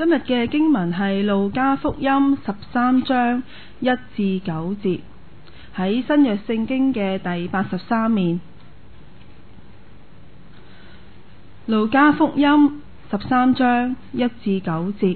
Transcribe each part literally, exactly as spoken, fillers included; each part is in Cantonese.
今日嘅經文係路加福音十三章一至九節，喺新約聖經嘅第八十三面。路加福音十三章一至九節。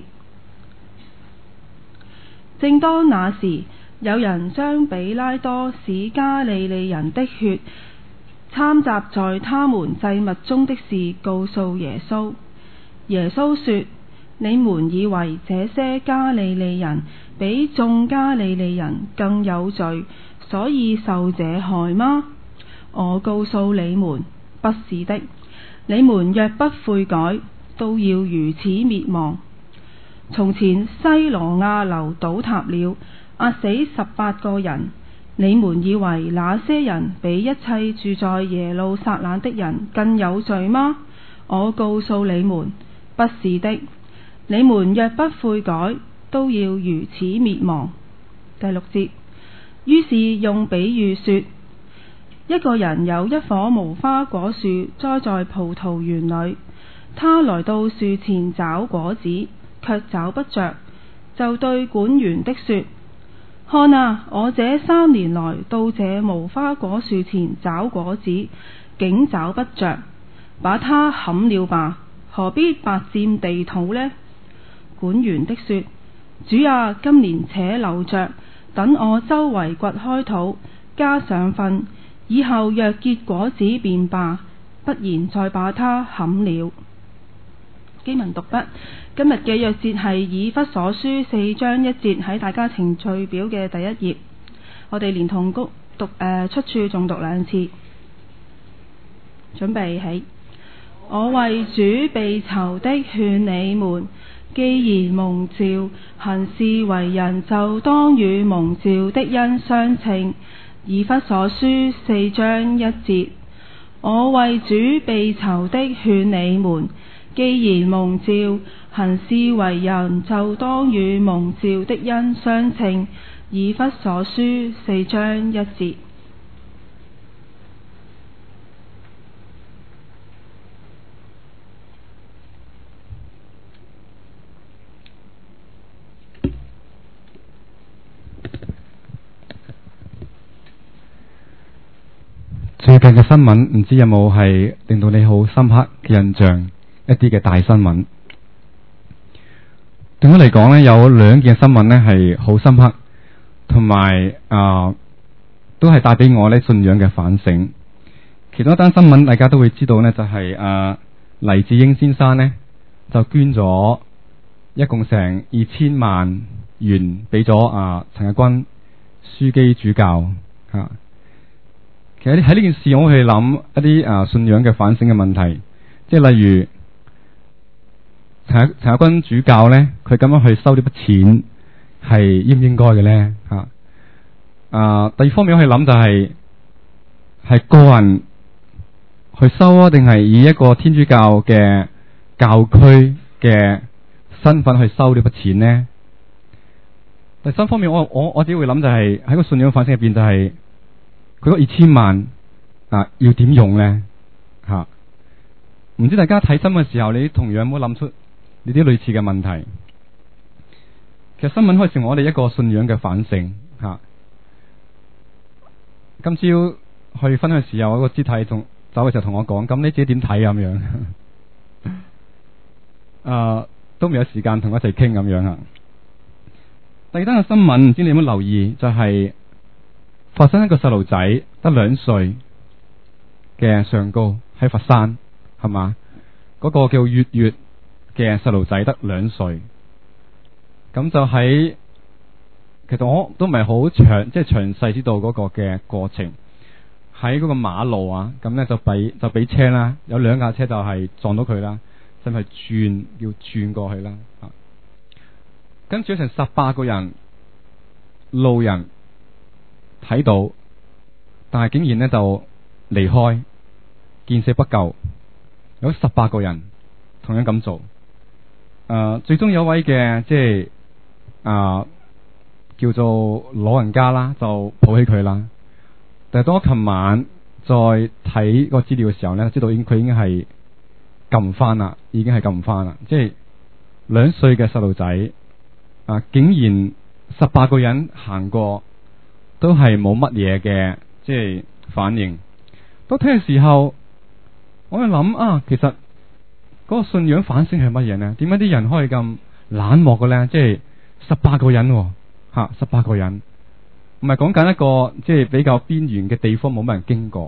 正當那時，有人將比拉多使加利利人的血摻雜在他們祭物中的事告訴耶穌。耶穌說：你們以為這些加利利人比眾加利利人更有罪，所以受這害嗎？我告訴你們，不是的。你們若不悔改，都要如此滅亡。從前西羅亞樓倒塌了，壓死十八個人。你們以為那些人比一切住在耶路撒冷的人更有罪嗎？我告訴你們，不是的。你們若不悔改，都要如此滅亡。第六節。於是用比喻說，一個人有一棵無花果樹栽在葡萄園裏，他來到樹前找果子，卻找不着，就對管園的說：看啊，我這三年來到這無花果樹前找果子，竟找不着，把它砍了吧，何必白佔地土呢？管園的說：主啊，今年且留着，等我周圍掘開土，加上糞，以後若結果子便罷，不然再把它砍了。經文讀畢。今日嘅鑰節係以弗所書四章一節，喺大家程序表嘅第一頁。我哋連同讀誒、呃、出處誦讀兩次。準備起。我為主被囚的勸你們，既然蒙召行事為人，就當與蒙召的恩相稱。以弗所書四章一節。我為主被囚的勸你們，既然蒙召行事為人，就當與蒙召的恩相稱。以弗所書四章一節。 最近嘅新聞，唔知有冇係令到你好深刻嘅印象？一啲嘅大新聞，對我嚟講呢，有兩件新聞呢係好深刻，同埋啊都係帶俾我呢信仰嘅反省。其中一單新聞大家都會知道呢，就係、是、啊黎智英先生呢就捐咗一共成二千萬元俾咗啊陳日君樞機主教吓、啊。其實喺呢件事，我去諗一啲啊信仰嘅反省嘅問題，即係例如。陳陳日君主教呢，佢咁樣去收呢筆錢係應唔應該嘅呢？吓啊！第二方面我去諗就係、是、係個人去收啊，定係以一個天主教嘅教區嘅身份去收呢筆錢呢？第三方面我，我我我只會諗就係、是、喺個信仰反省入邊就係佢嗰二千萬啊，要點用呢？吓、啊、唔知大家睇新聞嘅時候，你同樣有冇諗出？呢啲類似嘅問題，其實新聞可以成為我哋一個信仰嘅反省吓、啊。今朝去分享嘅時候，一個肢體同走嘅時候同我講：咁你自己點睇咁樣？啊，都未有時間同我一齊傾咁樣啊。第二單嘅新聞，唔知你有冇留意？就係、是、發生一個細路仔得兩歲嘅上高喺佛山，係嘛？嗰、那個叫月月嘅細路仔得兩歲，咁就喺，其實我都唔係好詳，即係詳細知道嗰個嘅過程。喺嗰個馬路啊，咁呢就俾就俾車啦，有兩架車就係撞到佢啦，就係轉要轉過去啦。啊，跟住有成十八個人路人睇到，但係竟然呢就離開，見死不救。有十八個人同樣咁做。誒、呃，最終有位嘅即係啊、呃，叫做老人家啦，就抱起佢啦。但係當我琴晚再睇個資料嘅時候呢，知道已經佢已經係撳翻啦，已經係撳翻啦。即係兩歲嘅細路仔啊，竟然十八個人行過，都係冇乜嘢嘅，即係反應。當聽嘅時候，我就諗啊，其實嗰個信仰反省係乜嘢呢？點解啲人可以咁冷漠嘅呢？即係十八個人吓、啊，十八個人，唔係講緊一個即係比較邊緣嘅地方，冇乜人經過。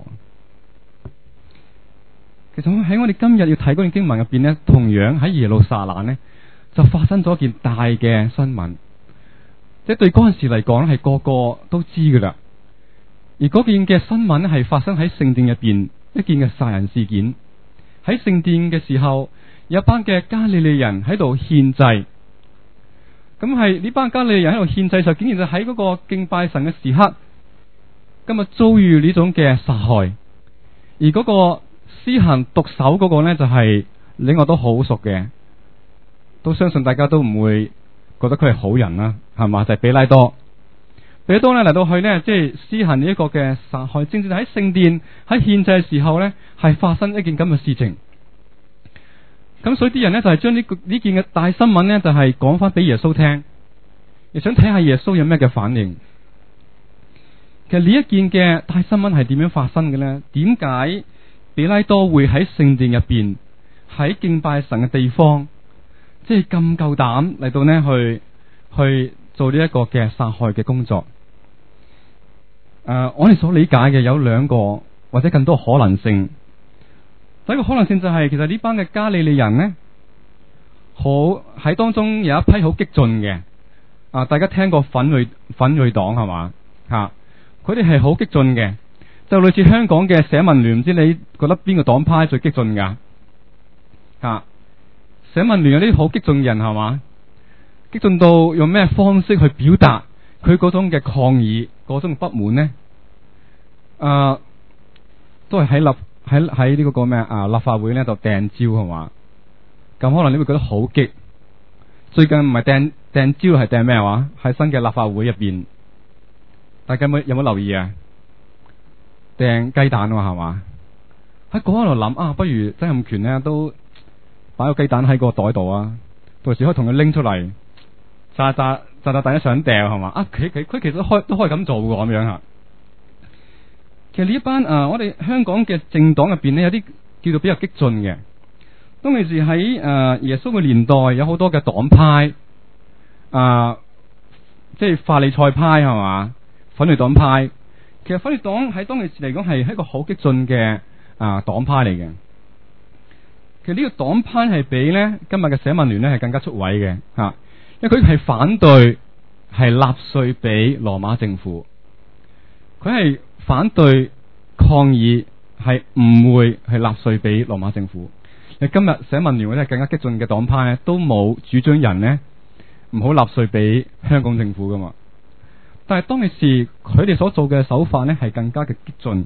其實喺我哋今日要睇嗰段經文入邊呢，同樣喺耶路撒冷呢，就發生咗一件大嘅新聞，即係對嗰陣時嚟講係個個都知噶啦。而嗰件嘅新聞係發生喺聖殿入邊一件嘅殺人事件。喺聖殿嘅時候，有一班嘅加利利人喺度獻祭。咁係呢班加利利人喺度獻祭，就竟然就喺嗰個敬拜神嘅時刻，今日遭遇呢種嘅殺害。而嗰個施行毒手嗰個呢，就係令我都好熟嘅，都相信大家都唔會覺得佢係好人啦，係嘛？就係彼拉多。彼拉多呢嚟到去呢，即係施行呢一個嘅殺害，正正喺聖殿喺獻祭嘅時候呢，係發生一件咁嘅事情。咁所以啲人呢，就係將呢個呢件嘅大新聞呢，就係講翻俾耶穌聽，亦想睇下耶穌有咩嘅反應。其實呢一件嘅大新聞係點樣發生嘅呢？點解彼拉多會喺聖殿入邊喺敬拜神嘅地方，即係咁夠膽嚟到呢去去做呢一個嘅殺害嘅工作？誒、呃，我哋所理解嘅有兩個或者更多可能性。第一個可能性就係、是、其實呢班嘅加利利人呢，好喺當中有一批好激進嘅啊！大家聽過奮銳奮銳黨係嘛吓？佢哋係好激進嘅，就類似香港嘅社民聯。唔知你覺得邊個黨派最激進噶？啊，社民聯有啲好激進嘅人係嘛？激進到用咩方式去表達佢嗰種嘅抗議、嗰種不滿呢？誒、啊，都係喺立喺喺呢個個咩啊立法會呢度掟蕉係嘛？咁可能你會覺得好激。最近唔係掟掟蕉，係掟咩話？喺新嘅立法會入邊，大家有冇有冇留意啊？掟雞蛋係嘛？喺嗰度諗啊，不如曾蔭權呢都擺個雞蛋喺個袋度啊，到時可以同佢拎出嚟炸炸炸炸，大家想掟係嘛？啊，佢佢佢其實都可以都可以咁做嘅咁樣吓。其實呢一班誒、呃，我哋香港嘅政黨入邊呢，有啲叫做比較激進嘅。當其時喺誒耶穌嘅年代，有好多嘅黨派，啊、呃，即係法利賽派係嘛，反對黨派。其實反對黨喺當其時嚟講係一個好激進嘅啊黨派嚟嘅。其實呢個黨派係比呢今日嘅社民聯呢係更加出位嘅吓，因為佢係反對係納稅俾羅馬政府，佢係反對抗議係唔會係納稅俾羅馬政府。你今日社民聯或者係更加激進嘅黨派咧，都冇主張人呢唔好納稅俾香港政府噶嘛。但係當其時佢哋所做嘅手法呢係更加嘅激進，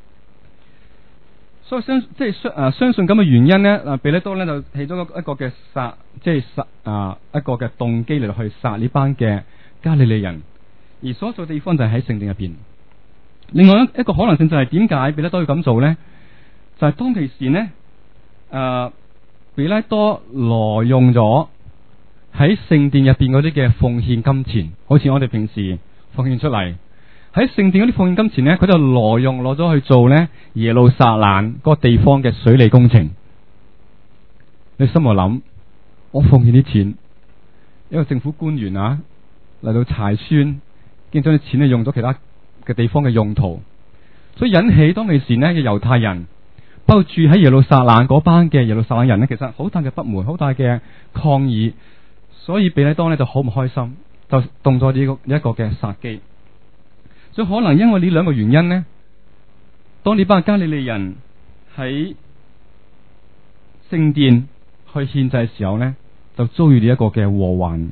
所以相即係相誒相信咁嘅原因呢，啊彼拉多呢就起咗一個嘅殺，即係殺啊一個嘅動機嚟到去殺呢班嘅加利利人，而所在地方就係喺聖殿入邊。另外一個可能性就係點解彼拉多要咁做呢？就係、是、當其時呢。誒、呃，彼拉多挪用咗喺聖殿入邊嗰啲嘅奉獻金錢，好似我哋平時奉獻出嚟喺聖殿嗰啲奉獻金錢呢，佢就挪用攞咗去做呢耶路撒冷嗰個地方嘅水利工程。你心內諗，我奉獻啲錢，一個政府官員啊嚟到柴村，竟將啲錢呢用咗其他嘅地方嘅用途，所以引起當其時呢嘅猶太人。包括住喺耶路撒冷嗰班嘅耶路撒冷人呢，其實好大嘅不滿，好大嘅抗議，所以彼拉多呢就好唔開心，就動咗呢個一個嘅殺機。所以可能因為呢兩個原因呢，當呢班加利利人喺聖殿去獻祭嘅時候呢，就遭遇呢一個嘅禍患。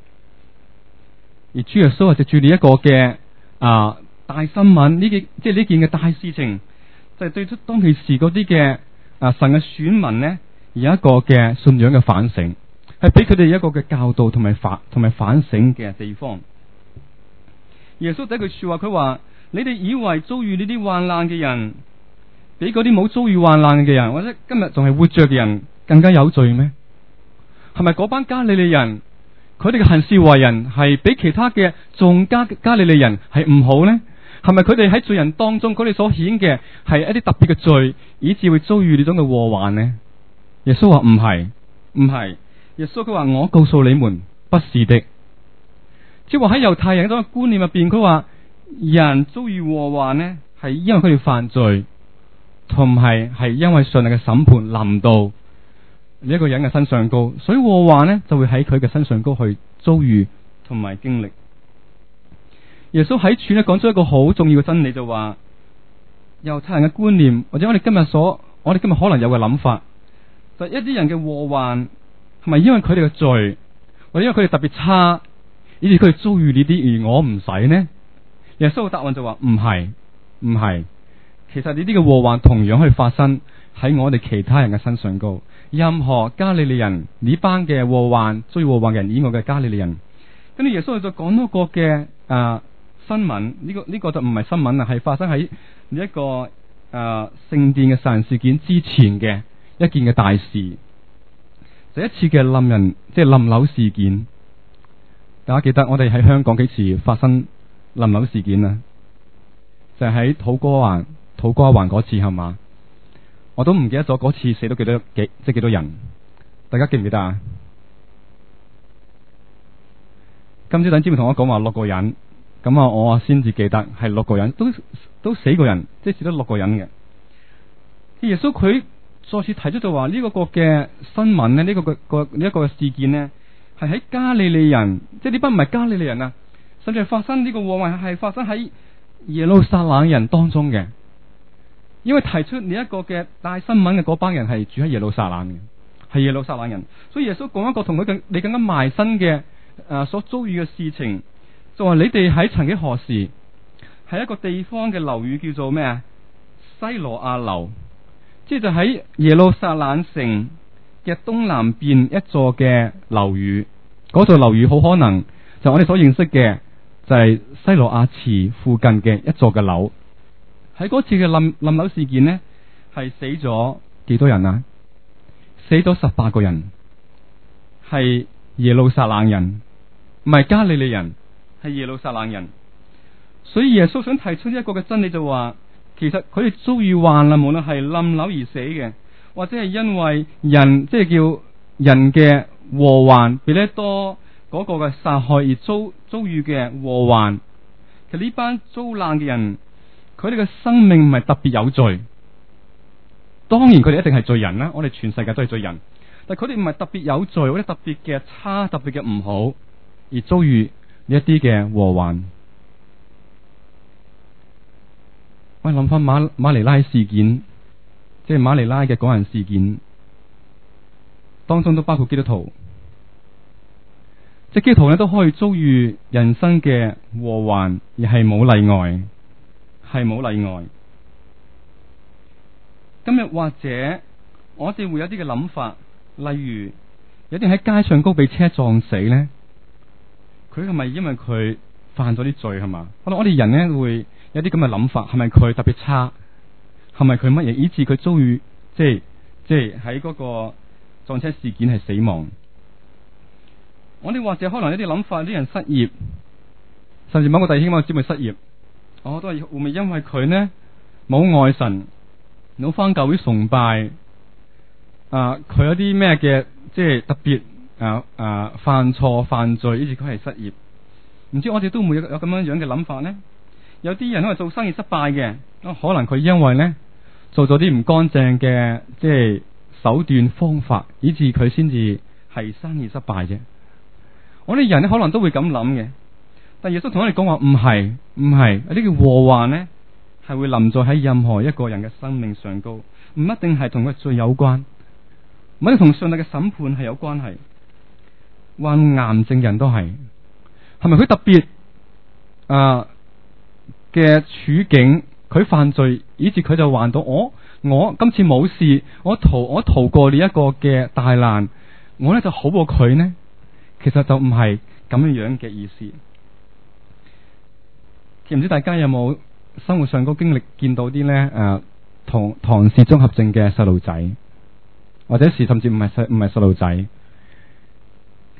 而主耶穌係藉住呢一個嘅啊大新聞，呢件即係呢件嘅大事情。就係對出當其時嗰啲嘅啊神嘅選民呢，有一個嘅信仰嘅反省，係俾佢哋一個嘅教導同埋反同埋反省嘅地方。耶穌第一句說話，佢話：你哋以為遭遇呢啲患難嘅人，比嗰啲冇遭遇患難嘅人，或者今日仲係活着嘅人更加有罪咩？ 係咪嗰班加利利人佢哋嘅行事為人係比其他嘅眾加加利利人係唔好呢？係咪佢哋喺罪人當中佢哋所顯嘅係一啲特別嘅罪，以致會遭遇呢種嘅禍患呢？耶穌話唔係，唔係。耶穌佢話我告訴你們，不是的。即係話喺猶太人嗰種觀念入邊，佢話人遭遇禍患呢，係因為佢哋犯罪，同埋係因為上帝嘅審判臨到呢一個人嘅身上高，所以禍患呢就會喺佢嘅身上高去遭遇同埋經歷。耶穌喺處咧講出一個好重要嘅真理，就話猶太人嘅觀念，或者我哋今日所我哋今日可能有嘅諗法，就係一啲人嘅禍患係咪因為佢哋嘅罪，或者因為佢哋特別差，以致佢哋遭遇呢啲，而我唔使呢？耶穌嘅答案就話唔係，唔係。其實呢啲嘅禍患同樣可以發生喺我哋其他人嘅身上高。任何加利利人呢班嘅禍患，遭遇禍患嘅人以外嘅加利利人，跟住耶穌就講多個嘅啊新聞。呢、這個呢、這個就唔係新聞啊，係發生喺呢一個啊聖殿嘅殺人事件之前嘅一件嘅大事，就一次嘅冧人即係冧樓事件。大家記得我哋喺香港幾時發生冧樓事件啊？就係喺土瓜灣土瓜灣嗰次係嘛？我都唔記得咗嗰次死咗幾多幾即係幾多人？大家記唔記得啊？今朝等姊妹同我講話六個人，咁啊我先至記得係六個人，都都死過人，即係死咗六個人嘅。耶穌佢再次提出就話呢個個嘅新聞呢，呢、這個個個呢一個事件呢，係喺加利利人，即係呢班唔係加利利人啊，甚至係發生呢個禍患係發生喺耶路撒冷人當中嘅。因為提出呢一個嘅大新聞嘅嗰班人係住喺耶路撒冷嘅，係耶路撒冷人，所以耶穌講一個同佢更你更加埋身嘅誒、呃、所遭遇嘅事情，就話你哋喺曾幾何時喺一個地方嘅樓宇叫做咩啊？西羅亞樓，即係就喺耶路撒冷城嘅東南邊一座嘅樓宇，嗰座樓宇好可能就我哋所認識嘅就係西羅亞池附近嘅一座嘅樓。喺嗰次嘅冧冧樓事件呢，係死咗幾多人啊？死咗十八個人，係耶路撒冷人，唔係加利利人，係耶路撒冷人。所以耶穌想提出一個嘅真理就話，其實佢哋遭遇患難，無論係冧樓而死嘅，或者係因為人即係叫人嘅禍患，比呢多嗰個嘅殺害而遭遭遇嘅禍患。其實呢班遭難嘅人，佢哋嘅生命唔係特別有罪，當然佢哋一定係罪人啦。我哋全世界都係罪人，但係佢哋唔係特別有罪或者特別嘅差、特別嘅唔好而遭遇呢一啲嘅禍患。我諗翻馬馬尼拉事件，即係馬尼拉嘅港人事件當中，都包括基督徒，即係基督徒咧都可以遭遇人生嘅禍患，而係冇例外。係冇例外。今日或者我哋會有啲嘅諗法，例如有啲人喺街上高被車撞死呢，佢係咪因為佢犯咗啲罪係嘛？可能我哋人呢會有啲咁嘅諗法，係咪佢特別差？係咪佢乜嘢以致佢遭遇即係即係喺嗰個撞車事件係死亡？我哋或者可能有啲諗法，啲人失業，甚至某個弟兄某個姊妹失業。我都係會唔會因為佢呢冇愛神，冇返教會崇拜，啊佢有啲咩嘅即係特別啊啊犯錯犯罪，以致佢係失業？唔知我哋都唔會有有咁樣樣嘅諗法呢？有啲人因為做生意失敗嘅，可能佢因為呢做咗啲唔乾淨嘅即係手段方法，以致佢先至係生意失敗啫。我哋人呢可能都會咁諗嘅。但耶穌同我哋講話唔係唔係，呢啲禍患呢係會臨在喺任何一個人嘅生命上高，唔一定係同佢罪有關，唔一定同上帝嘅審判係有關係。患癌症人都係，係咪佢特別啊嘅處境，佢犯罪以致佢就患到我我今次冇事，我逃我逃過呢一個嘅大難，我呢就好過佢呢？其實就唔係咁樣樣嘅意思。唔知大家有冇生活上嗰經歷見到啲呢？誒、呃，同唐氏綜合症嘅細路仔，或者是甚至唔係細唔係細路仔，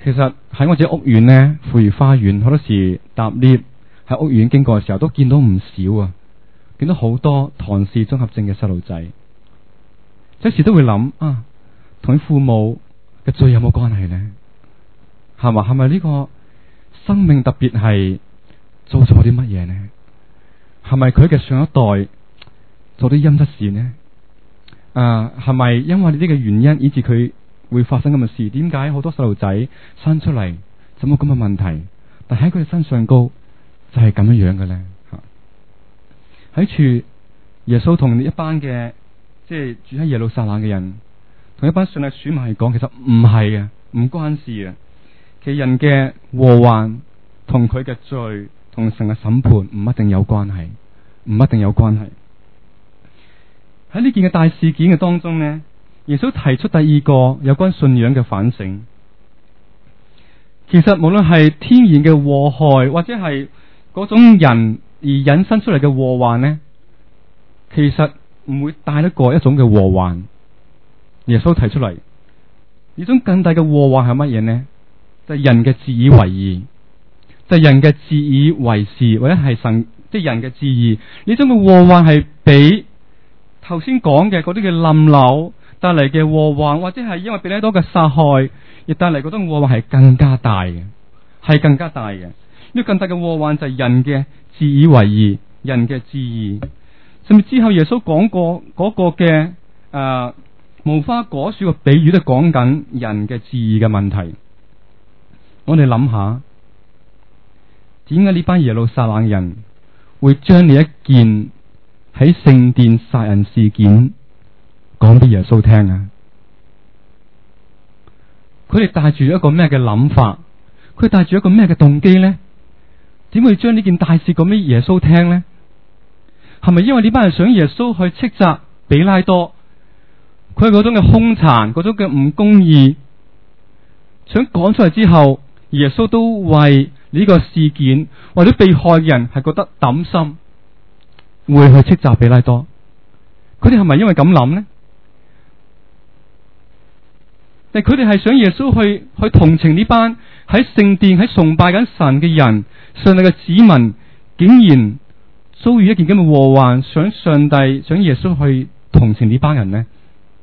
其實喺我自己屋苑呢，富裕花園，好多時搭 lift 喺屋苑經過嘅時候，都見到唔少啊，見到好多唐氏綜合症嘅細路仔，有時都會諗啊，同佢父母嘅罪有冇關係呢？係嘛？係咪呢個生命特別係做錯啲乜嘢呢？係咪佢嘅上一代做啲陰質事呢？啊，係咪因為呢個原因以致佢會發生咁嘅事？點解好多細路仔生出嚟就冇咁嘅問題，但喺佢哋身上高就係咁樣樣嘅咧？喺處耶穌同一班嘅即係住喺耶路撒冷嘅人，同一班上帝選民嚟講，其實唔係啊，唔關事啊。其實人嘅禍患同佢嘅罪同神嘅審判唔一定有關係，唔一定有關係。喺呢件嘅大事件嘅當中呢，耶穌提出第二個有關信仰嘅反省。其實無論係天然嘅禍害，或者係嗰種人而引申出嚟嘅禍患呢，其實唔會大得過一種嘅禍患。耶穌提出嚟呢種更大嘅禍患係乜嘢呢？就係人嘅自以為義，就係人嘅自以為是，或者係神即係人嘅自義。呢種嘅禍患係比頭先講嘅嗰啲嘅冧樓帶嚟嘅禍患，或者係因為彼拉多嘅殺害亦帶嚟嗰種禍患係更加大嘅，係更加大嘅。呢個更大嘅禍患就係人嘅自以為義，人嘅自義。甚至之後耶穌講過嗰個嘅誒、呃、無花果樹嘅比喻，都講緊人嘅自義嘅問題。我哋諗下，點解呢班耶路撒冷人會將呢一件喺聖殿殺人事件講俾耶穌聽啊？佢哋帶住一個咩嘅諗法？佢帶住一個咩嘅動機呢？點會將呢件大事講俾耶穌聽呢？係咪因為呢班人想耶穌去斥責比拉多？佢嗰種嘅兇殘，嗰種嘅唔公義，想講出嚟之後，耶穌都為呢個事件或者被害嘅人係覺得抌心，會去斥責比拉多。佢哋係咪因為咁諗呢？但佢哋係想耶穌去去同情呢班喺聖殿喺崇拜緊神嘅人，上帝嘅子民竟然遭遇一件咁嘅禍患，想上帝想耶穌去同情呢班人呢？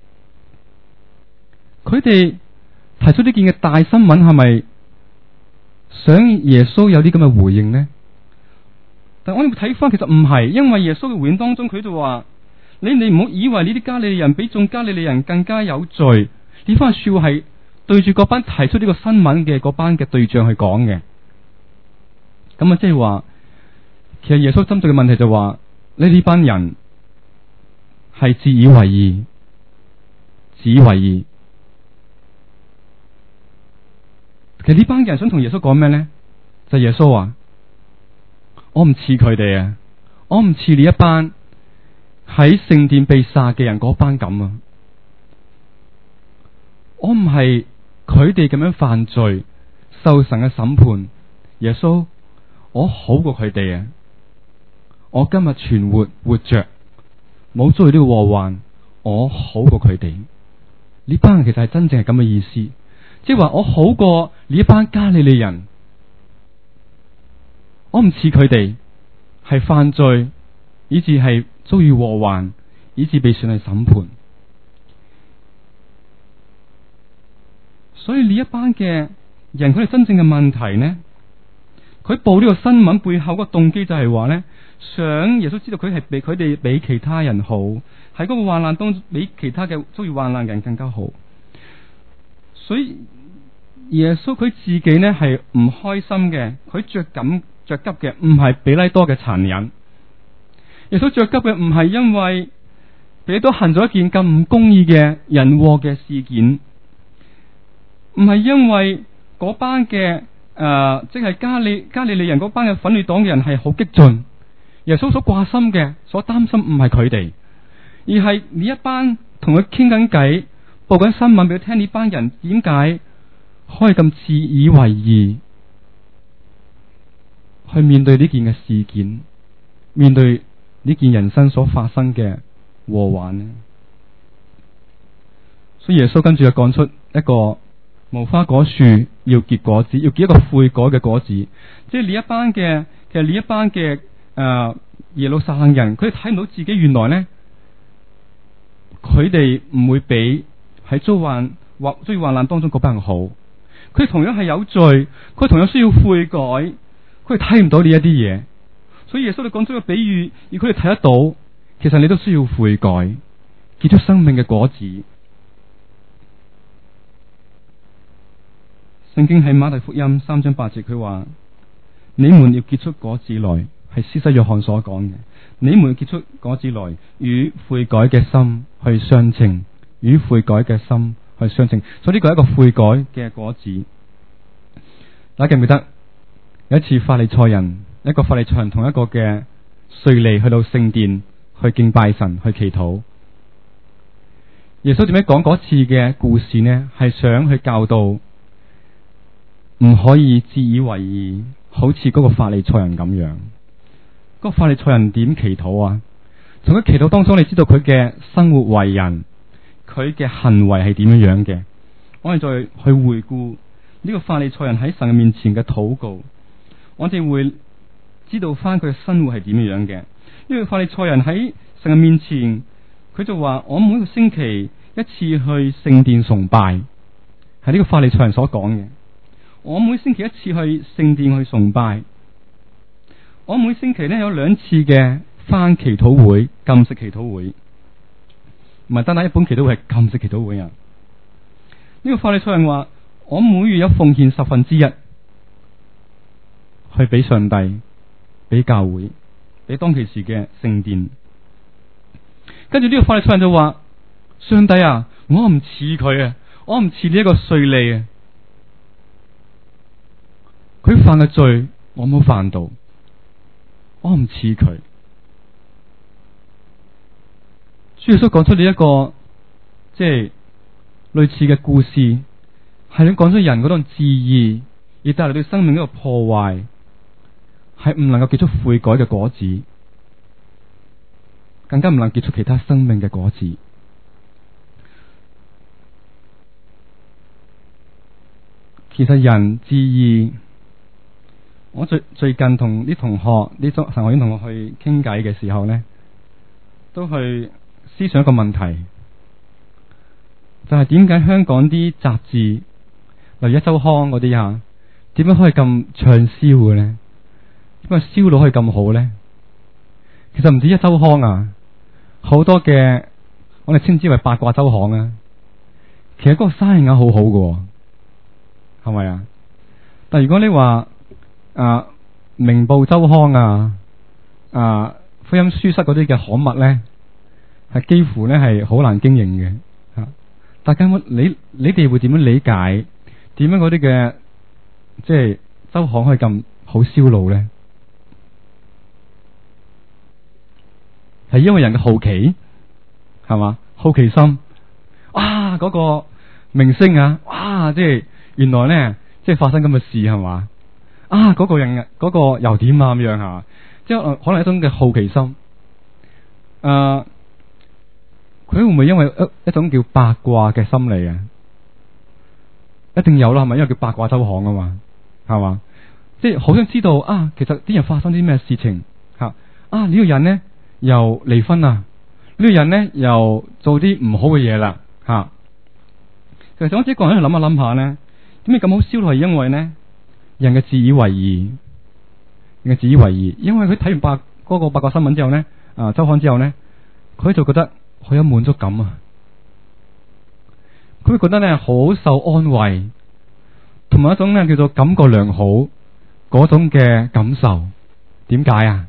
佢哋提出呢件嘅大新聞，係咪想耶穌有啲咁嘅回應呢？但我哋睇翻，其實唔係，因為耶穌嘅回應當中，佢就話：你你唔好以為呢啲加利利人比眾加利利人更加有罪。呢番說話係對住嗰班提出呢個新聞嘅嗰班嘅對象去講嘅。咁啊，即係話，其實耶穌針對嘅問題就話：呢呢班人係自以為義，自以為義。其實呢班人想同耶穌講咩呢？就係耶穌話：我唔似佢哋啊，我唔似呢一班喺聖殿被殺嘅人嗰班咁啊。我唔係佢哋咁樣犯罪受神嘅審判。耶穌，我好過佢哋啊！我今日存活活着，冇遭遇呢個禍患，我好過佢哋。呢班人其實係真正係咁嘅意思，即係話我好過呢一班加利利人。我唔似佢哋係犯罪，以致係遭遇禍患，以致被上帝審判。所以呢一班嘅人，佢哋真正嘅問題呢？佢報呢個新聞背後個動機就係話呢，想耶穌知道佢係比佢哋比其他人好，喺嗰個患難當中比其他嘅遭遇患難人更加好。所以耶穌佢自己呢係唔開心嘅，佢着緊着急嘅唔係比拉多嘅殘忍，耶穌着急嘅唔係因為比拉多行咗一件咁唔公義嘅人禍嘅事件。唔係因為嗰班嘅誒、呃，即係加利加利利人嗰班嘅反對黨嘅人係好激進，耶穌所掛心嘅、所擔心唔係佢哋，而係呢一班同佢傾緊偈、報緊新聞俾佢聽，呢班人點解可以咁自以為義去面對呢件嘅事件，面對呢件人生所發生嘅禍患呢？所以耶穌跟住就講出一個無花果樹要結果子，要結一個悔改嘅果子。即係呢一班嘅，其實呢一班嘅誒、呃、耶路撒冷人，佢哋睇唔到自己原來呢，佢哋唔會比喺遭患或遭遇患難當中嗰班人好。佢哋同樣係有罪，佢同樣需要悔改，佢哋睇唔到呢一啲嘢。所以耶穌你講出個比喻，而佢哋睇得到，其實你都需要悔改，結出生命嘅果子。聖經喺馬太福音三章八節，佢話：你們要結出果子來，係施洗約翰所講嘅。你們要結出果子來，與悔改嘅心去相稱，與悔改嘅心去相稱。所以呢個係一個悔改嘅果子。大家記唔記得有一次法利賽人，一個法利賽人同一個嘅稅吏去到聖殿去敬拜神，去祈禱。耶穌點樣講嗰次嘅故事呢？係想去教導。唔可以自以為義，好似嗰個法利賽人咁樣。嗰、嗰個法利賽人點祈禱啊？從佢祈禱當中，你知道佢嘅生活為人，佢嘅行為係點樣樣嘅。我哋再去回顧呢個法利賽人喺神嘅面前嘅禱告，我哋會知道翻佢嘅生活係點樣樣嘅。因為法利賽人喺神嘅面前，佢就話：我每個星期一次去聖殿崇拜，係呢個法利賽人所講嘅。我每星期一次去聖殿去崇拜，我每星期呢有兩次嘅翻祈禱會、禁食祈禱會，唔係單單一般祈禱會，係禁食祈禱會啊！呢個法利賽人話：我每月有奉獻十分之一去俾上帝、俾教會、俾當其時嘅聖殿。跟住呢個法利賽人就話：上帝啊，我唔似佢啊，我唔似呢一個稅吏啊！佢犯嘅罪我冇犯到，我唔似佢。主耶穌講出呢一個即係類似嘅故事，係你講出人嗰種自義，而帶嚟對生命一個破壞，係唔能夠結出悔改嘅果子，更加唔能結出其他生命嘅果子。其實人自義。我最最近同啲同學、啲中神學院同學去傾偈嘅時候呢，都去思想一個問題，就係點解香港啲雜誌，例如一周刊嗰啲啊，點樣可以咁暢銷嘅呢？點解銷路可以咁好呢？其實唔止一周刊啊，好多嘅我哋稱之為八卦周刊啊，其實嗰個生意額好好嘅，係咪啊？但如果你話，啊！明報周刊啊，啊福音書室嗰啲嘅刊物咧，係幾乎咧係好難經營嘅。吓、啊，大家你你哋會點樣理解？點樣嗰啲嘅即係周刊可以咁好銷路咧？係因為人嘅好奇，係嘛？好奇心啊！嗰、嗰個明星啊，哇！即係原來咧，即係發生咁嘅事係嘛？啊！嗰、那個人嗰、那個又點啊咁樣吓，即係可能一種嘅好奇心。誒、呃，佢會唔會因為一一種叫八卦嘅心理啊？一定有啦，係咪？因為叫八卦周刊啊嘛，係嘛？即係好想知道啊，其實啲人發生啲咩事情吓？啊，呢、這個人呢又離婚啊，呢、這個人呢又做啲唔好嘅嘢啦吓。其實我自己個人喺度諗下諗下呢，點解咁好銷路？係因為呢。人嘅自以為義，人嘅自以為義，因為佢睇完八嗰、那個八卦新聞之後呢，啊周刊之後呢，佢就覺得好有滿足感啊！佢會覺得呢好受安慰，同埋一種呢叫做感覺良好嗰種嘅感受。點解啊？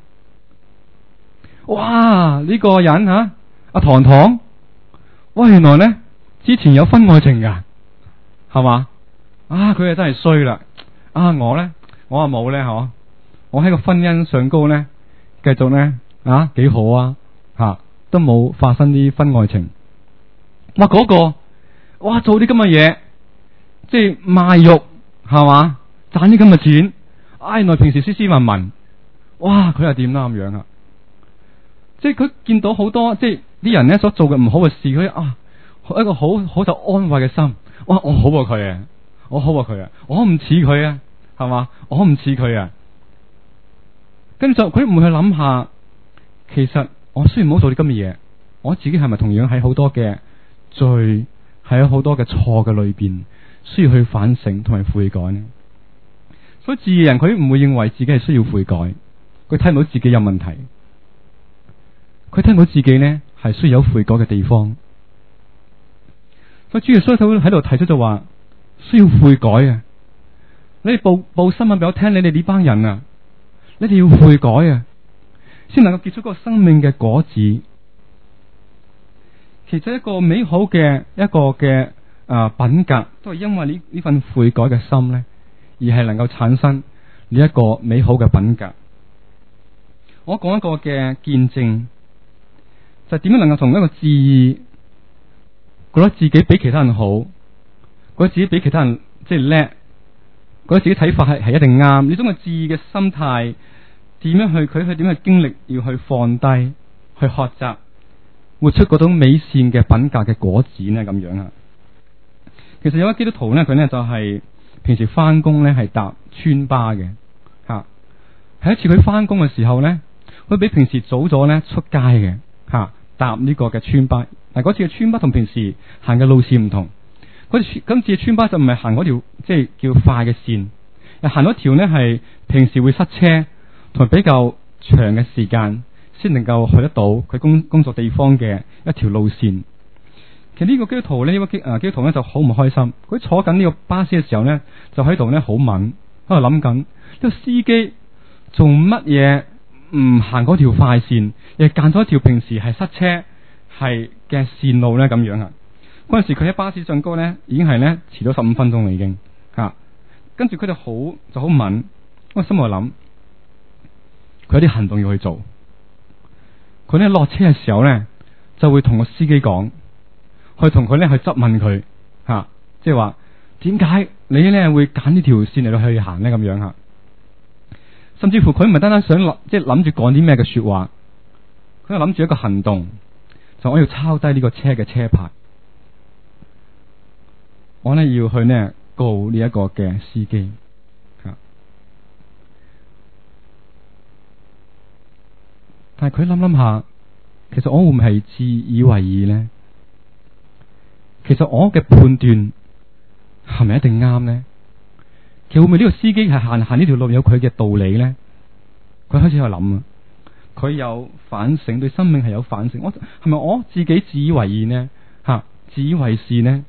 哇！呢、這個人吓阿、啊、唐唐，哇！原來呢之前有婚外情噶，係嘛？啊！佢啊真係衰啦！啊！我咧，我啊冇咧，嗬！我喺個婚姻上高咧，繼續咧啊，幾好啊，吓、啊、都冇發生啲婚外情。哇！嗰、那個哇做啲咁嘅嘢，即係賣肉係嘛，賺啲咁嘅錢。啊，原來平時斯斯文文，哇！佢又點啦咁樣啊？即係佢見到好多即係啲人咧所做嘅唔好嘅事，佢啊一個好好受安慰嘅心。哇！我好過佢啊， 我好過佢啊，我唔似佢啊，係嘛？我唔似佢啊。跟住就佢唔會去諗下，其實我雖然唔好做啲咁嘅嘢，我自己係咪同樣喺好多嘅罪，喺好多嘅錯嘅裏邊，需要去反省同埋悔改呢？所以自義人佢唔會認為自己係需要悔改，佢睇唔到自己有問題，佢聽到自己呢係需要有悔改嘅地方。所以主耶穌喺度提出就話需要悔改啊！你哋報報新聞俾我聽，你哋呢班人啊，你哋要悔改啊，先能夠結出嗰個生命嘅果子。其實一個美好嘅一個嘅啊、呃、品格，都係因為呢呢份悔改嘅心呢，而係能夠產生呢一個美好嘅品格。我講一個嘅見證，就係點樣能夠從一個自義，覺得自己比其他人好，覺得自己比其他人即係叻，覺得自己睇法係係一定啱。呢種嘅自義嘅心態，點樣去佢去點樣去經歷，要去放低，去學習，活出嗰種美善嘅品格嘅果子呢？咁樣啊。其實有位基督徒呢，佢呢就係、是、平時翻工呢係搭村巴嘅吓。喺一次佢翻工嘅時候呢，佢比平時早咗呢出街嘅吓，搭呢個嘅村巴。嗱，嗰次嘅村巴同平時行嘅路線唔同。嗰次今次嘅村巴就唔係行嗰條即係叫快嘅線，行咗條呢係平時會塞車同埋比較長嘅時間先能夠去得到佢工工作地方嘅一條路線。其實呢個基督徒呢，呢個基誒基督徒呢就好唔開心。佢坐緊呢個巴士嘅時候呢，就喺度呢好敏喺度諗緊呢個司機做乜嘢唔行嗰條快線，亦揀咗一條平時係塞車係嘅線路呢？咁樣啊。嗰陣時佢喺巴士上高呢，已經係呢遲咗十五分鐘啦已經吓。跟住佢就好就好敏，我心內諗佢有啲行動要去做。佢呢落車嘅時候呢，就會同個司機講，去同佢呢去質問佢吓，即係話點解你呢會揀呢條線嚟到去行呢？咁樣吓。甚至乎佢唔係單單想諗，即係諗住講啲咩嘅說話，佢係諗住一個行動，就我要抄低呢個車嘅車牌，我呢要去呢告呢一個嘅司機。但係佢諗諗下，其實我會唔係自以為義呢？其實我嘅判斷係咪一定啱呢？其實會唔會呢個司機係行行呢條路有佢嘅道理呢？佢開始喺度諗啊，佢有反省，對生命係有反省。我係咪我自己自以為義呢？吓、啊，自以為是呢？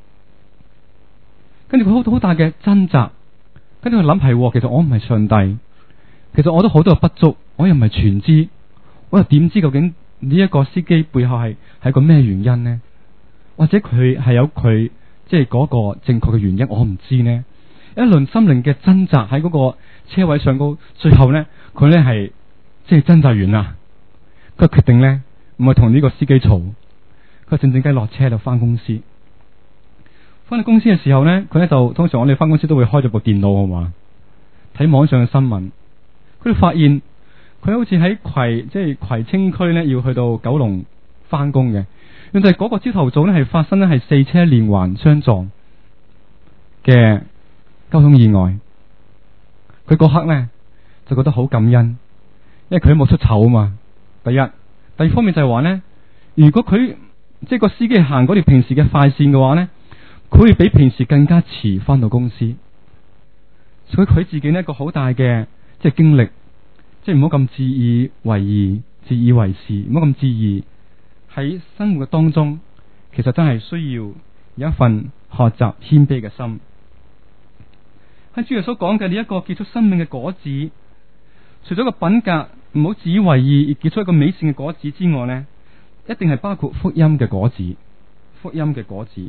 跟住佢好好大嘅掙扎，跟住佢諗係，其實我唔係上帝，其實我都好多嘅不足，我又唔係全知，我又點知究竟呢一個司機背後係係個咩原因呢？或者佢係有佢即係嗰個正確嘅原因，我唔知呢。一輪心靈嘅掙扎喺嗰個車位上高，最後呢，佢呢係即係掙扎完啦，佢決定呢，唔係同呢個司機嘈，佢靜靜雞落車就翻公司。翻到公司嘅時候呢，佢呢就通常我哋翻公司都會開咗部電腦，好嘛，睇網上嘅新聞。佢哋發現佢好似喺葵即係葵青區呢，要去到九龍翻工嘅，原來嗰個朝頭早呢係發生呢係四車連環相撞嘅交通意外。佢嗰刻呢就覺得好感恩，因為佢冇出醜啊嘛。第一，第二方面就係話呢，如果佢即係個司機行嗰條平時嘅快線嘅話呢，佢會比平時更加遲翻到公司。所以佢自己呢一個好大嘅即係經歷，即係唔好咁自以為義、自以為是，唔好咁自義。喺生活嘅當中，其實真係需要有一份學習謙卑嘅心。喺主耶穌講嘅呢一個結出生命嘅果子，除咗個品格唔好自以為義而結出一個美善嘅果子之外呢，一定係包括福音嘅果子。福音嘅果子，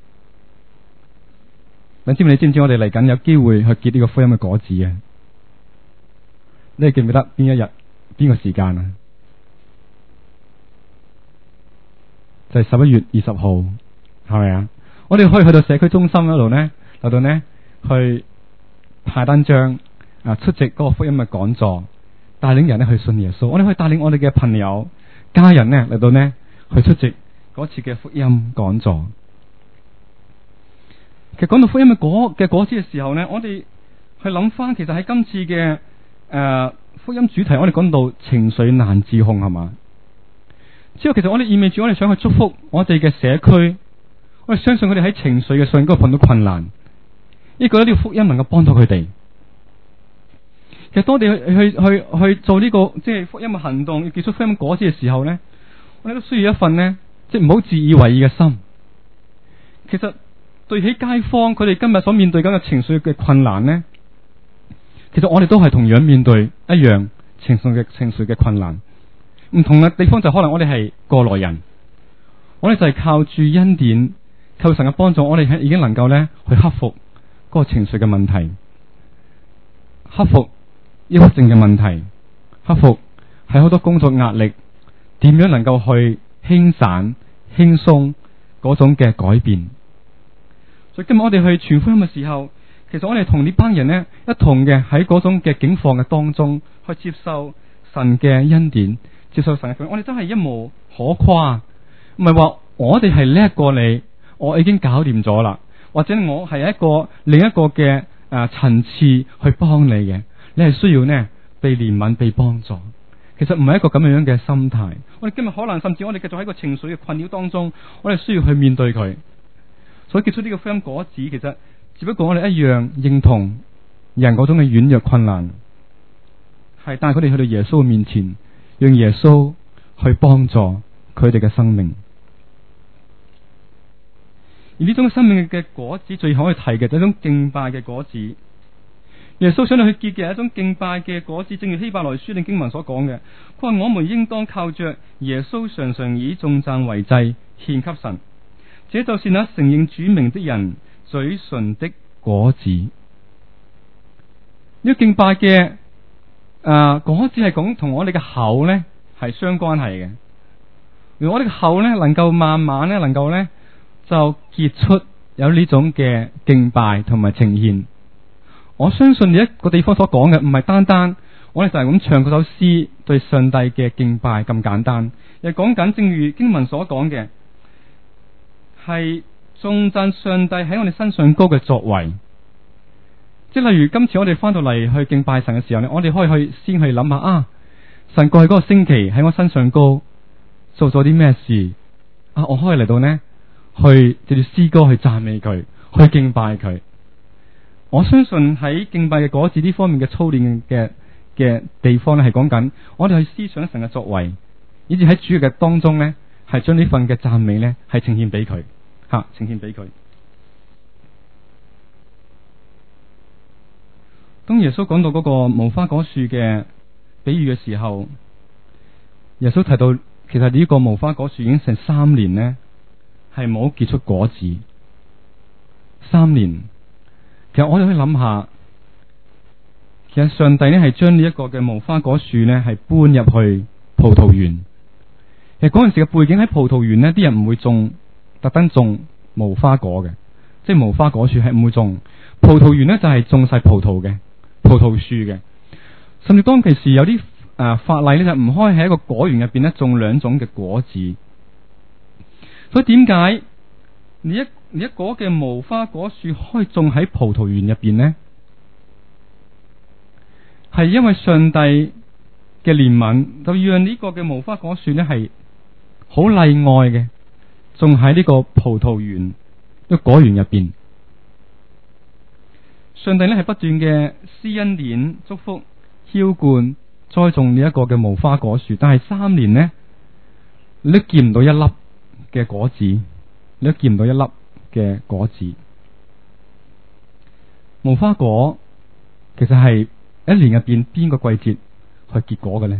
你知唔知？你知唔知我哋嚟緊有機會去結呢個福音嘅果子啊？你記唔記得邊一日邊個時間啊？就係十一月二十號，係咪啊？我哋可以去到社區中心嗰度呢，嚟到呢去派單張啊，出席嗰個福音嘅講座，帶領人呢去信耶穌。我哋可以帶領我哋嘅朋友、家人呢嚟到呢去出席嗰次嘅福音講座。 其實講到福音嘅果嘅果子嘅時候呢，我哋去諗翻，其實喺今次嘅誒、呃、福音主題，我哋講到情緒難自控係嘛？之後其實我哋意味住我哋想去祝福我哋嘅社區，我哋相信佢哋喺情緒嘅上嗰度碰到困難，呢個呢個福音能夠幫到佢哋。其實當我哋去去去去做呢、這個即係福音嘅行動，要結出福音嘅果子嘅時候呢，我哋都需要一份呢，即係唔好自以為意嘅心。其實對起街坊佢哋今日所面對緊嘅情緒嘅困難呢，其實我哋都係同樣面對一樣情緒嘅情緒嘅困難。唔同嘅地方就可能我哋係過來人，我哋就係靠住恩典、靠神嘅幫助，我哋係已經能夠呢去克服嗰個情緒嘅問題，克服抑鬱症嘅問題，克服喺好多工作壓力，點樣能夠去輕散、輕鬆嗰種嘅改變。所以今日我哋去傳福音嘅時候，其實我哋同呢班人呢一同嘅喺嗰種嘅境況嘅當中去接受神嘅恩典，接受神嘅福音。我哋都係一無可誇，唔係話我哋係叻過你，我已經搞掂咗啦，或者我係一個另一個嘅誒層次去幫你嘅，你係需要呢被憐憫、被幫助。其實唔係一個咁樣樣嘅心態。我哋今日可能甚至我哋繼續喺個情緒嘅困擾當中，我哋需要去面對佢。所以結出呢個福音果子，其實只不過我哋一樣認同人嗰種嘅軟弱困難，係帶佢哋去到耶穌嘅面前，讓耶穌去幫助佢哋嘅生命。而呢種生命嘅果子，最後可以提嘅就係一種敬拜嘅果子。耶穌想到去結嘅係一種敬拜嘅果子，正如希伯來書定經文所講嘅，佢話我們應當靠着耶穌常常以頌讚為祭獻給神，這就是那承認主名的人嘴唇的果子。呢、這個敬拜嘅誒、呃、果子係講同我哋嘅口呢係相關係嘅。如果我哋嘅口呢能夠慢慢呢能夠呢就結出有呢種嘅敬拜同埋呈現。我相信你一個地方所講嘅唔係單單我哋就係咁唱嗰首詩對上帝嘅敬拜咁簡單，又講緊正如經文所講嘅，係頌讚上帝喺我哋身上高嘅作為。即係例如今次我哋翻到嚟去敬拜神嘅時候呢，我哋可以去先去諗下啊，神過去嗰個星期喺我身上高做咗啲咩事啊，我可以嚟到呢去借住詩歌去讚美佢，去敬拜佢。我相信喺敬拜嘅果子呢方面嘅操練嘅嘅地方咧，係講緊我哋去思想神嘅作為，以至喺主日嘅當中呢，係將呢份嘅讚美呢，係呈現俾佢，吓、啊、呈現俾佢。當耶穌講到嗰個無花果樹嘅比喻嘅時候，耶穌提到其實呢個無花果樹已經成三年呢，係冇結出果子，三年。其實我哋可以諗下，其實上帝呢係將呢一個嘅無花果樹呢係搬入去葡萄園。其實嗰陣時嘅背景喺葡萄園呢，啲人唔會種特登種無花果嘅，即係無花果樹係唔會種。葡萄園呢就係種晒葡萄嘅葡萄樹嘅。甚至當其時有啲誒、呃、法例呢，就唔可以喺一個果園入邊呢種兩種嘅果子。所以點解你一你一果嘅無花果樹可以種喺葡萄園入邊呢？係因為上帝嘅憐憫，就讓呢個嘅無花果樹呢係好例外嘅，種喺呢個葡萄園嘅果園入邊。上帝呢係不斷嘅施恩典、祝福、澆灌、栽種呢一個嘅無花果樹，但係三年呢，你都見唔到一粒嘅果子，你都見唔到一粒嘅果子。無花果其實係一年入邊邊個季節去結果嘅呢？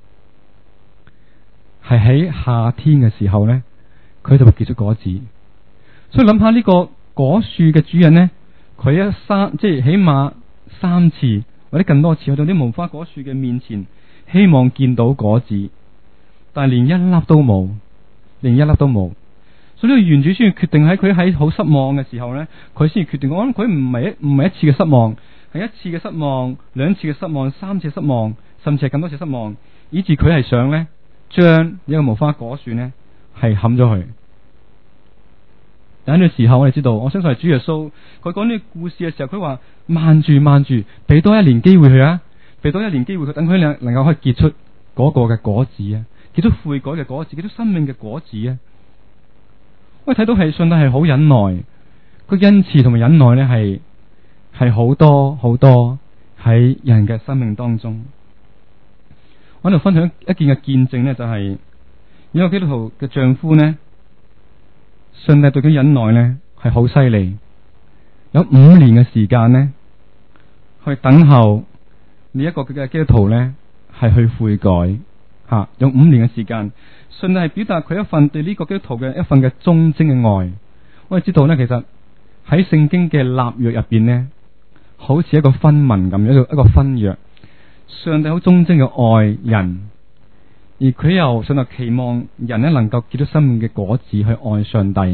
係喺夏天嘅時候呢，佢就會結出果子。所以諗下呢個果樹嘅主人呢，佢一三即係起碼三次或者更多次去到啲無花果樹嘅面前，希望見到果子，但係連一粒都冇，連一粒都冇。所以呢個園主先要決定喺佢喺好失望嘅時候呢，佢先要決定。我諗佢唔係一唔係一次嘅失望，係一次嘅失望，兩次嘅失望，三次嘅失望，甚至係更多次失望，以致佢係想呢將呢個無花果樹呢係冚咗佢。 有呢個時候我哋知道，我相信係主耶穌佢講呢個故事嘅時候，佢話慢住慢住，俾多一年機會佢啊，俾多一年機會佢，等佢能能夠可以結出嗰個嘅果子啊，結出悔改嘅果子，結出生命嘅果子啊。我睇到係上帝係好忍耐，個恩慈同埋忍耐呢係係好多好多喺人嘅生命當中。我喺度分享一件嘅見證呢，就係有個基督徒嘅丈夫呢，上帝對佢忍耐呢係好犀利，有五年嘅時間呢去等候呢一個嘅基督徒呢係去悔改吓、啊，用五年嘅時間，上帝係表達佢一份對呢個基督徒嘅一份嘅忠貞嘅愛。我哋知道呢，其實喺聖經嘅立約入邊呢，好似一個婚盟咁樣，一個一個婚約。上帝好忠貞嘅愛人，而佢又上帝期望人呢能夠結出生命嘅果子去愛上帝。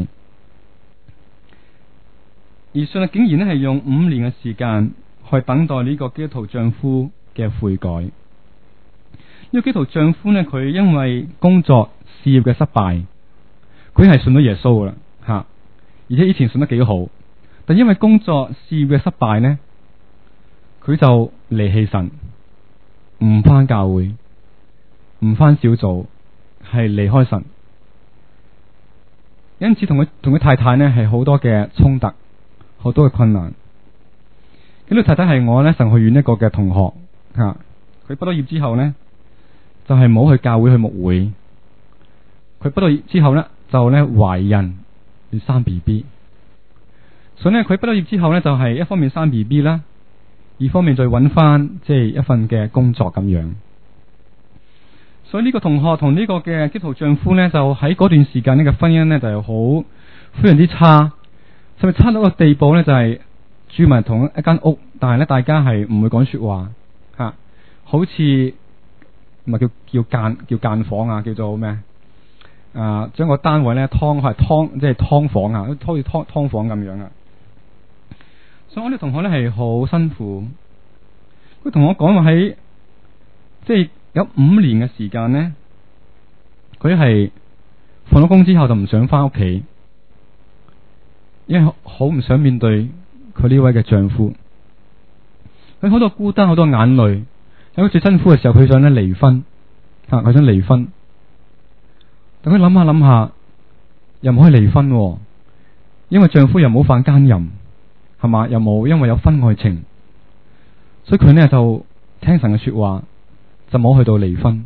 而上帝竟然呢係用五年嘅時間去等待呢個基督徒丈夫嘅悔改。呢、這個基督徒丈夫呢，佢因為工作事業嘅失敗，佢係信咗耶穌噶啦吓，而且以前信得幾好，但因為工作事業嘅失敗呢，佢就離棄神。唔返教會，唔返小組，係離開神。因此同佢同佢太太呢係好多嘅衝突，好多嘅困難。呢個太太係我呢神學院一個嘅同學吓，佢畢咗業之後呢就係、是、冇去教會去牧會。佢畢咗業之後呢就呢懷孕要生 B B， 所以呢佢畢咗業之後呢就係、是、一方面生 B B 啦。二方面再揾翻即係一份嘅工作咁樣，所以呢個同學同呢個嘅基督徒丈夫呢，就喺嗰段時間呢個婚姻呢，就係好非常之差，甚至差到個地步呢，就係、是、住埋同一間屋，但係呢，大家係唔會講說話吓、啊，好似唔係叫叫間叫間房啊，叫做咩啊？將個單位呢，劏係劏即係劏房啊，好似劏劏房咁樣啊。所以我哋同學咧係好辛苦，佢同我講話喺即係有五年嘅時間呢，佢係放咗工之後就唔想翻屋企，因為好唔想面對佢呢位嘅丈夫，佢好多孤單，好多眼淚。喺佢最辛苦嘅時候，佢想咧離婚，啊，佢想離婚。等佢諗下諗下，又唔可以離婚，因為丈夫又冇犯奸淫。係嘛？又冇因為有婚外情，所以佢呢就聽神嘅說話，就冇去到離婚。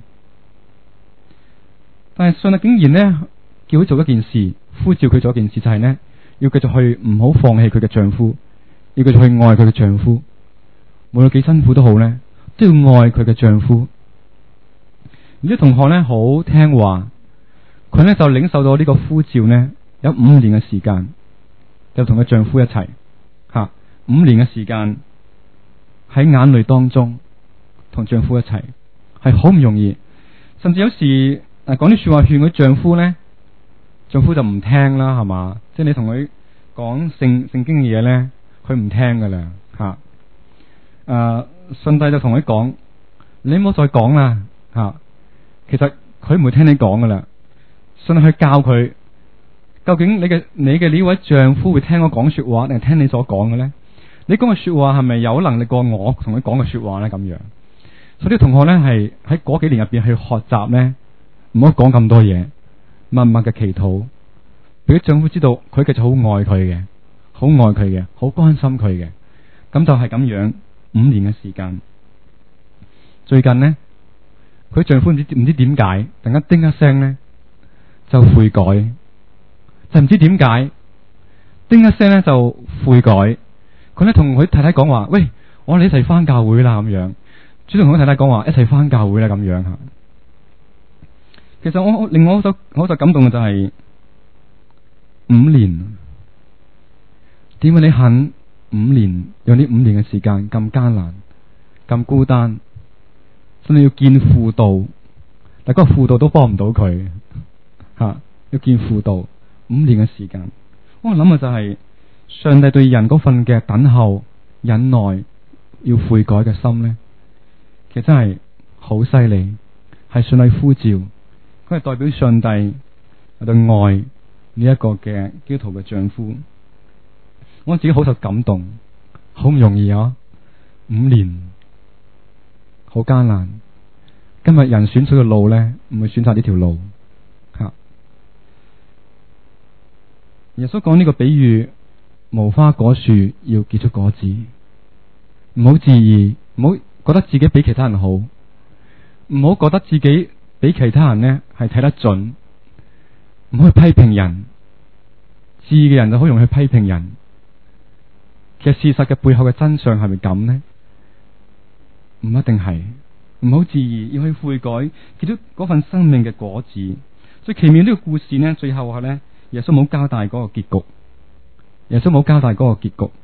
但係上帝竟然呢叫佢做一件事，呼召佢做一件事，就係呢：要繼續去唔好放棄佢嘅丈夫，要繼續去愛佢嘅丈夫，無論幾辛苦都好呢，都要愛佢嘅丈夫。而啲同學呢好聽話，佢呢就領受到呢個呼召呢，有五年嘅時間就同佢丈夫一齊。吓，五年嘅時間喺眼淚當中同丈夫一齊，係好唔容易。甚至有時誒講啲說話勸佢丈夫呢，丈夫就唔聽啦，係嘛？即係你同佢講聖聖經嘅嘢呢，佢唔聽噶啦吓。誒、啊，上帝就同佢講：你唔好再講啦吓。其實佢唔會聽你講噶啦，上帝去教佢。究竟你嘅你嘅呢位丈夫會聽我講說話，定係聽你所講嘅呢？你講嘅說話係咪有能力過我同佢講嘅說話呢？咁樣，所以啲同學呢係喺嗰幾年入邊去學習呢，唔好講咁多嘢，默默嘅祈禱，俾丈夫知道佢其實好愛佢嘅，好愛佢嘅，好關心佢嘅。咁就係咁樣五年嘅時間。最近呢，佢丈夫唔知唔知點解，突然間叮一聲呢，就悔改。就唔知點解，叮一聲咧就悔改。佢咧同佢太太講話：喂，我哋一齊翻教會啦咁樣。主動同佢太太講話：一齊翻教會啦咁樣吓。其實我令我好就好就感動嘅就係五年。點解你肯五年用呢五年嘅時間咁艱難、咁孤單，甚至要見輔導，但嗰個輔導都幫唔到佢吓，要見輔導。五年嘅時間，我諗嘅就係上帝對人嗰份嘅等候、忍耐、要悔改嘅心呢，其實真係好犀利，係上帝呼召，佢係代表上帝對愛呢一個嘅基督徒嘅丈夫。我自己好受感動，好唔容易啊！五年好艱難，今日人選取嘅路呢，唔會選擇呢條路。吓，耶穌講呢個比喻，無花果樹要結出果子，唔好自義，唔好覺得自己比其他人好，唔好覺得自己比其他人呢係睇得準，唔好去批評人。智嘅人就好容易去批評人。其實事實嘅背後嘅真相係咪咁呢？唔一定係，唔好自義，要去悔改，結出嗰份生命嘅果子。最奇妙呢個故事呢，最後係呢，耶穌冇交代嗰個結局，耶穌冇交代嗰個結局。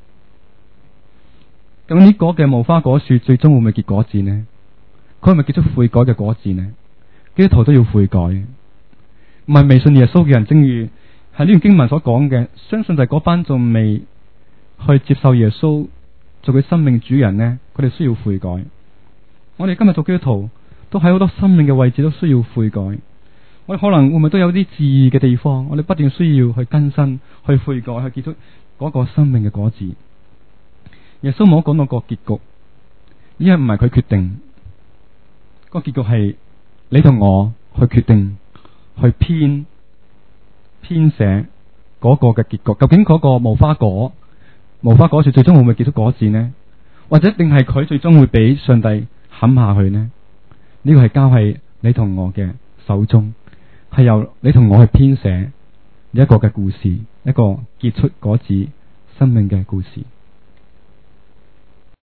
咁呢個嘅無花果樹最終會唔會結果子呢？佢係咪結出悔改嘅果子呢？基督徒都要悔改，唔係未信耶穌嘅人，正如係呢段經文所講嘅，相信就係嗰班仲未去接受耶穌做佢生命主人呢，佢哋需要悔改。我哋今日做基督徒都喺好多生命嘅位置都需要悔改。我哋可能會唔會都有啲自義嘅地方？我哋不斷需要去更新、去悔改、去結出嗰個生命嘅果子。耶穌冇講到個結局，因為唔係佢決定，個結局係你同我去決定、去編編寫嗰個嘅結局。究竟嗰個無花果？無花果樹最終會唔會結出果子呢？或者定係佢最終會俾上帝砍下去呢？呢個係交喺你同我嘅手中，係由你同我去編寫一個嘅故事，一個結出果子生命嘅故事。